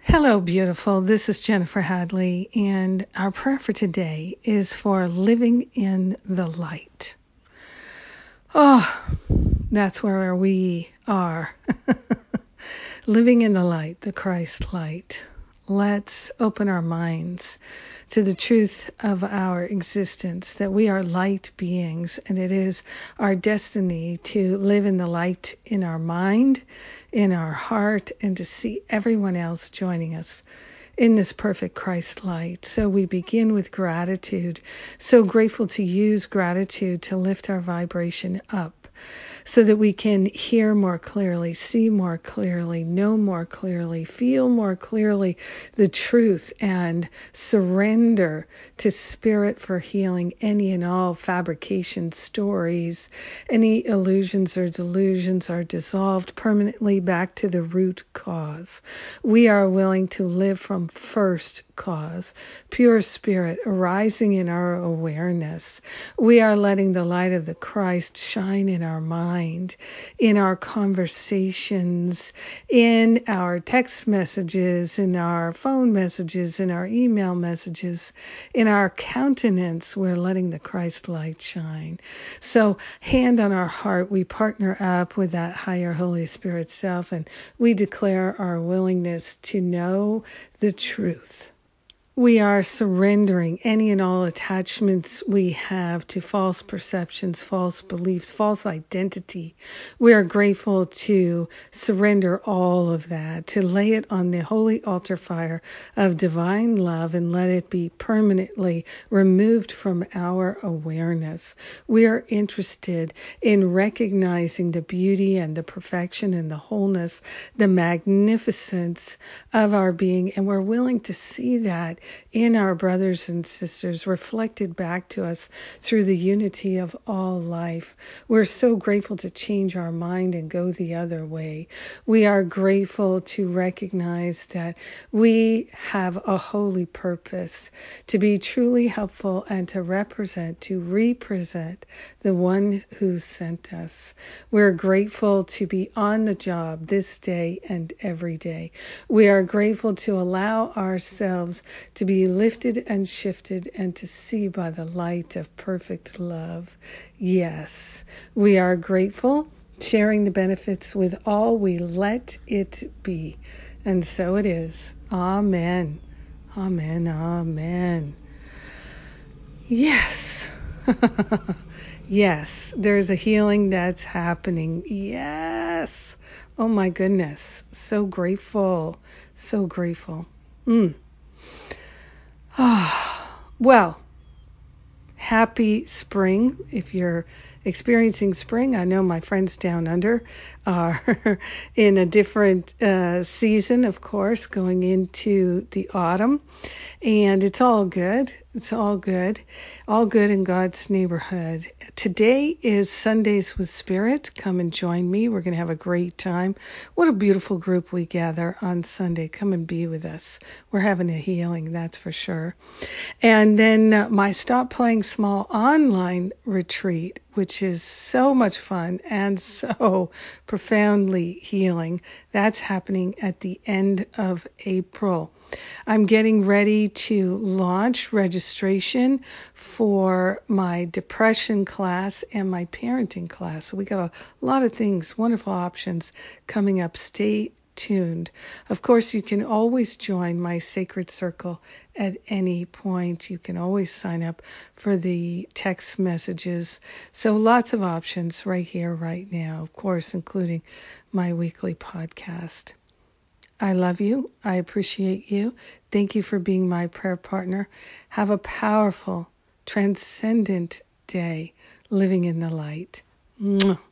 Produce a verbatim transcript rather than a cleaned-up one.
Hello, beautiful. This is Jennifer Hadley, and our prayer for today is for living in the light. Oh, that's where we are. Living in the light, the Christ light. Let's open our minds to the truth of our existence, that we are light beings, and it is our destiny to live in the light in our mind, in our heart, and to see everyone else joining us in this perfect Christ light. So we begin with gratitude. So grateful to use gratitude to lift our vibration up, so that we can hear more clearly, see more clearly, know more clearly, feel more clearly the truth, and surrender to spirit for healing any and all fabrication stories. Any illusions or delusions are dissolved permanently back to the root cause. We are willing to live from first cause, pure spirit arising in our awareness. We are letting the light of the Christ shine in our mind, in our conversations, in our text messages, in our phone messages, in our email messages, in our countenance. We're letting the Christ light shine. So hand on our heart, we partner up with that higher Holy Spirit self, and we declare our willingness to know the truth. We are surrendering any and all attachments we have to false perceptions, false beliefs, false identity. We are grateful to surrender all of that, to lay it on the holy altar fire of divine love and let it be permanently removed from our awareness. We are interested in recognizing the beauty and the perfection and the wholeness, the magnificence of our being, and we're willing to see that in our brothers and sisters, reflected back to us through the unity of all life. We're so grateful to change our mind and go the other way. We are grateful to recognize that we have a holy purpose, to be truly helpful and to represent, to represent the one who sent us. We're grateful to be on the job this day and every day. We are grateful to allow ourselves to be lifted and shifted and to see by the light of perfect love. Yes, we are grateful, sharing the benefits with all. We let it be. And so it is. Amen. Amen. Amen. Yes. Yes, there's a healing that's happening. Yes. Oh my goodness. So grateful. So grateful. Mm. Oh, well, happy spring. If you're experiencing spring, I know my friends down under are in a different uh, season, of course, going into the autumn. And it's all good. It's all good. All good in God's neighborhood. Today is Sundays with Spirit. Come and join me. We're going to have a great time. What a beautiful group we gather on Sunday. Come and be with us. We're having a healing, that's for sure. And then uh, my Stop Playing Small online retreat, which is so much fun and so profoundly healing. That's happening at the end of April. I'm getting ready to launch registration for my depression class and my parenting class. So we got a lot of things, wonderful options coming up. Stay tuned. Of course, you can always join my Sacred Circle at any point. You can always sign up for the text messages. So lots of options right here, right now, of course, including my weekly podcast. I love you. I appreciate you. Thank you for being my prayer partner. Have a powerful, transcendent day living in the light. Mwah.